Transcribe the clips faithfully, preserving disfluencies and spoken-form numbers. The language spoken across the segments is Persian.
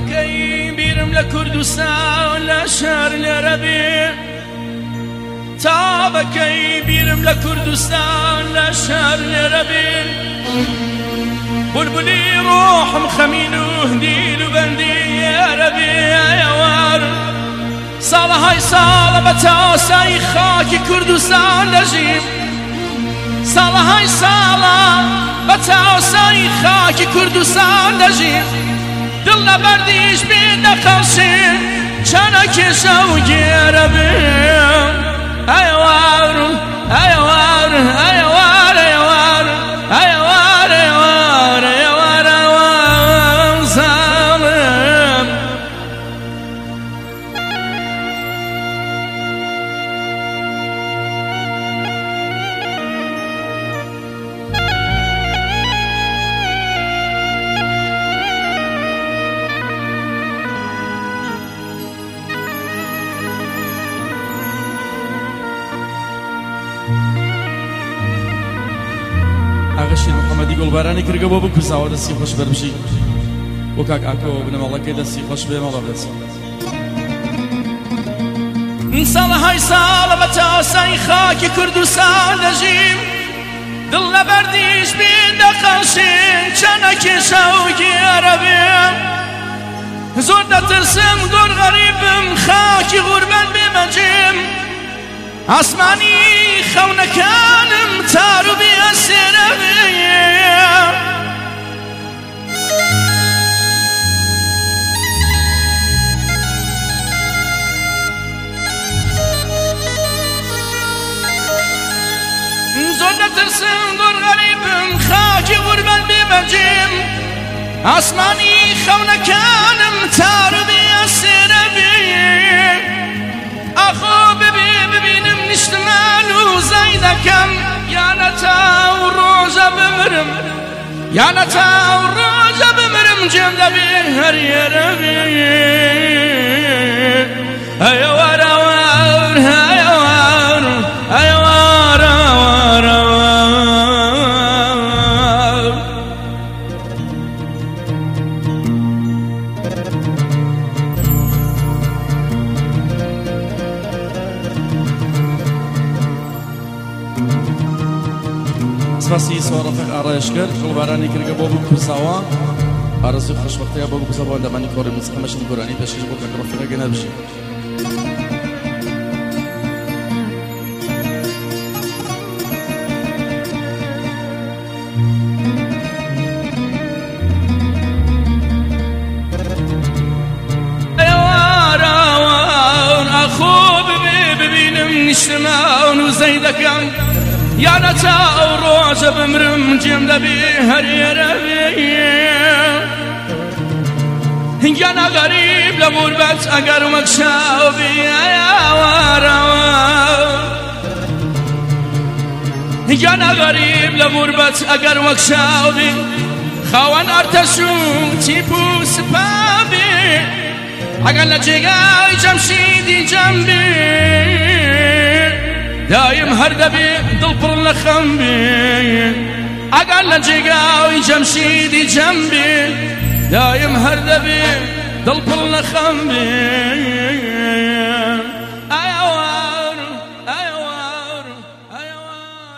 تابەکەی بیرم لە کوردستان لە شار لێرەبێ تابەکەی بیرم لە کوردستان لە شار لێرەبێ بولبولی ڕۆحم خەمین و دیل و بەندی ئێرەبێ ئەوار ساڵەهای ساڵە بە تاسایی خاکی کوردستان دەژیم ساڵەهای ساڵە بە تاسایی خاکی کوردستان دەژیم دڵ لە بەردیش بێ دەقەشێ چەنە کێشە و گێرە بێ ئەوار ئەوار ئەوار ئەوار ئەوار ئەوار ئەوار ئەوار زاڵم ئاغا محەممەدی گوڵبارانی کردگە بۆ بکوزاوە دەستی خۆش بەربژی بۆ کاک ئاکۆ بنەمەڵەکەی دەستی خۆش بێ مەڵە بێت ساڵەهای ساڵە بە تاسایی خاکی کوردستان دەژیم دڵ لە بەردیش بێ دەقەشێ چەنە کێشە و گێرە بێ زۆر دەترسم گۆر غەریبم خاکی غوربەن بێمەجێم ئاسمانی خەونەکانم تار و بێسێرە بێ زۆر دەترسم گۆر غەریبم خاکی غوربەن بێمەجێم ئاسمانی خەونەکانم تار و بێسێرە بێ ئەخۆ ببێ ببینم نیشتمان و زەی دەکەم یانە تاو ڕۆژە بمرم یانە تاو ڕۆژە بمرم جێم دەبێ هەریێرە بێ ئەیەوار ئەوار ئەیەوار ئەیەوار ئەوار ئەوار سپاسی سوارەفق ئاڕایشکرد گوڵبارانی کردگە بۆ بکوزاوە ئارەزوی خۆشبەختەیە بۆ بکوزاوە لەمانی کۆڕی موسیقی مەشقی گۆرانی پێشکەش بۆ کاک ڕەفیق گەنە بژی ئەوار ئەوار ئەخۆ ببێ ببینم نیشتمان و زەی دەکەم یانە تاو ڕۆژە بمرم جێم دەبێ هەریێرە بێ یانە غەریب لە غوربەت ئەگەر مەکشاو بێ ئەوار ئەوار یانە غەریب لە غوربەت ئەگەر مەکشاو بێ خاوەن ئەرتەش و تیپ و سپا بێ ئەگەر لە جێگای جەمشیدی جەم بێ دایم هەر دەبێ دڵ پڕ لە خەم بێ ئەگەر لە جێگاوی جەمشیدی جەم بێ دایم هەر دەبێ دڵ پڕ لە خەم بێ ئەیەوار ئەیەوار ئەیەوار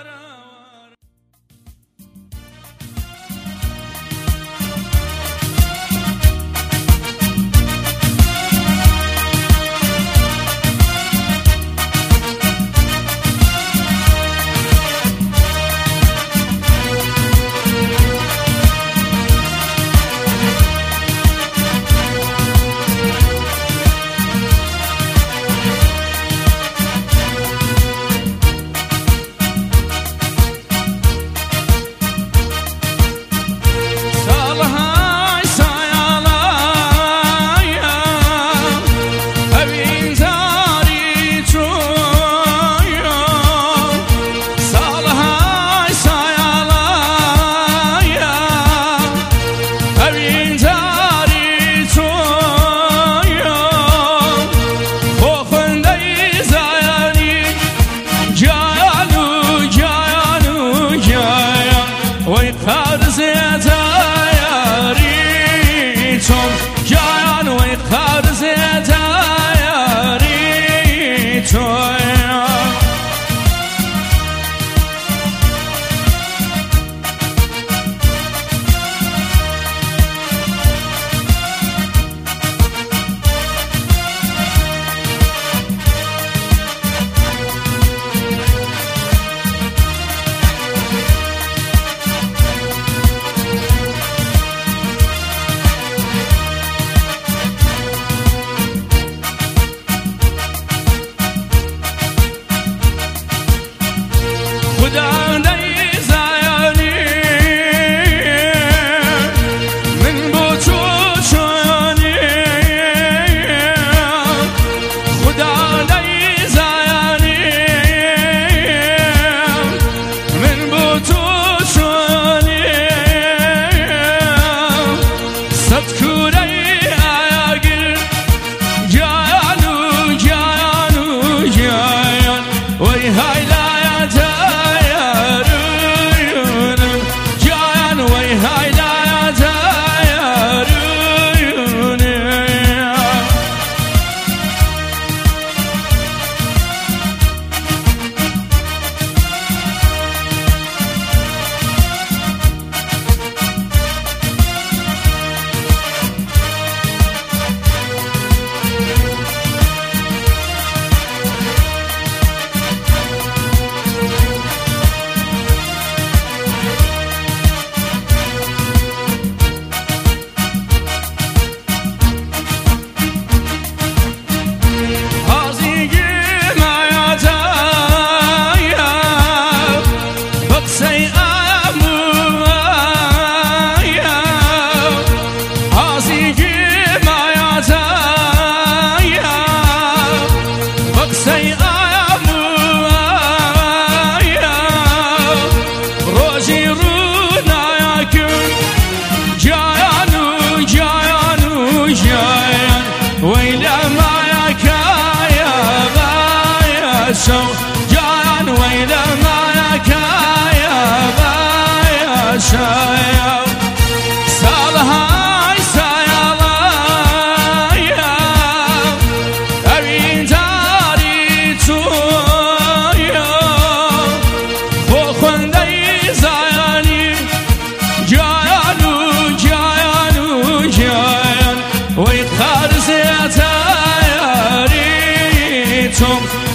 تو